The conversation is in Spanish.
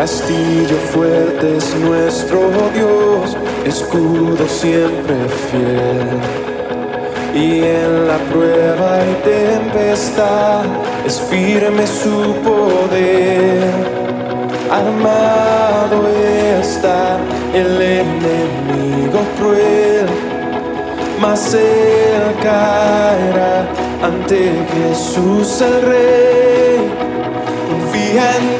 Castillo fuerte es nuestro Dios, escudo siempre fiel. Y en la prueba y tempestad es firme su poder. Armado está el enemigo cruel, mas él caerá ante Jesús el Rey. Confía en